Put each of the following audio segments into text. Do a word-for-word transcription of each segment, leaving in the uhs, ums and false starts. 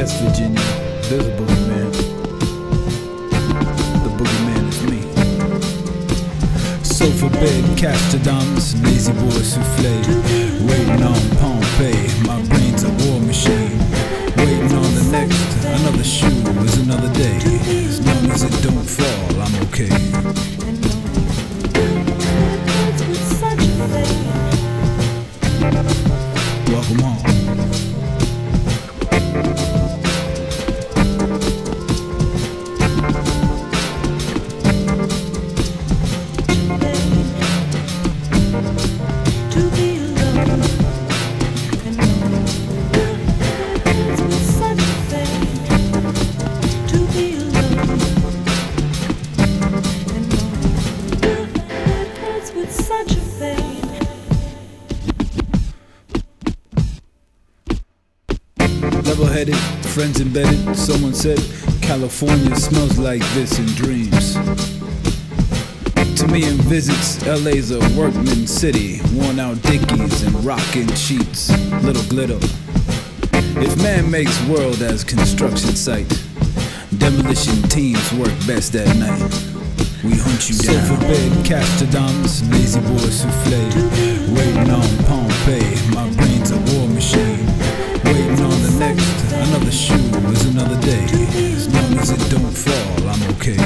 Yes, Virginia, there's a boogeyman. The boogeyman is me. Sofa bed, Castradamus, lazy boy souffle. Waiting on Pompeii, my brain's a war machine. Waiting on the next, another shoe is another day. As long as it don't fall, I'm okay. Welcome home. Level-headed, friends embedded. Someone said California smells like this in dreams. To me in visits, L A's a workman city. Worn out dickies and rockin' sheets, little glitter. If man makes world as construction site, demolition teams work best at night. We hunt you down. Sofa bed, Castradamus, lazy boy souffle. Waiting on Pompeii, my brain's a war machine. Waiting on the next, another shoe is another day. As long as it don't fall, I'm okay.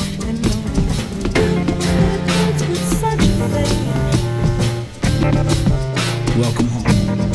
Welcome home.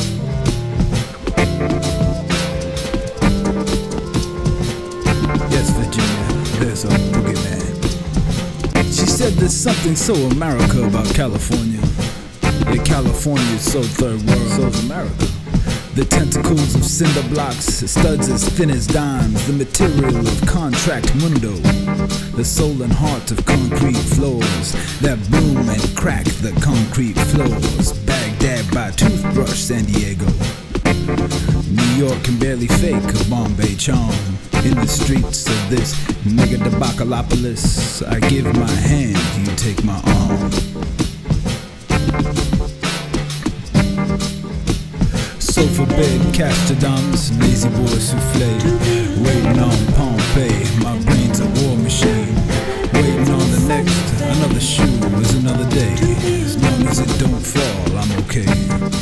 Yes, Virginia, there's a boogeyman. She said there's something so America about California. Yeah, California's so third world, so's America. The tentacles of cinder blocks, studs as thin as dimes, the material of contract mundo, the soul and heart of concrete floors that bloom and crack the concrete floors. Baghdad by toothbrush, San Diego. New York can barely fake a Bombay charm. In the streets of this mega debacalopolis, I give my hand, you take my arm. Sofa bed, Castradamus, lazy boy souffle. Waiting on Pompeii, my brain's a war machine. Waiting on the next, another shoe is another day. As long as it don't fall, I'm okay.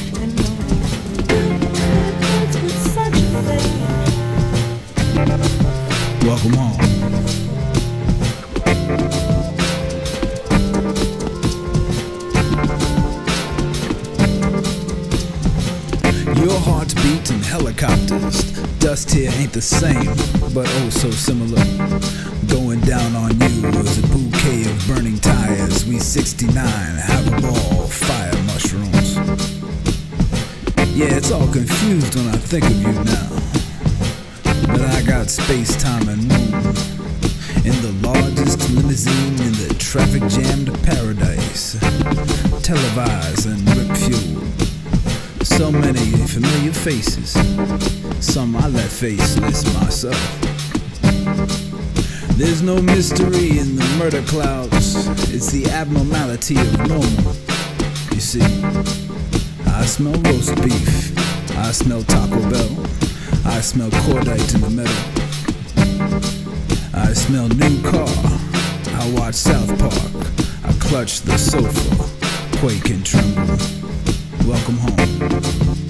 Welcome home. Your heart's beating helicopters. Dust here ain't the same, but oh so similar. Going down on you is a bouquet of burning tires. We sixty-nine, have a ball, fire mushrooms. Yeah, it's all confused when I think of you now. But I got space, time, and moon. In the largest limousine in the traffic jam to paradise. Televise and rip fuel. So many familiar faces. Some I let faceless myself. There's no mystery in the murder clouds. It's the abnormality of normal. You see, I smell roast beef. I smell Taco Bell. I smell cordite in the metal. I smell new car. I watch South Park. I clutch the sofa, quake and tremble. Welcome home.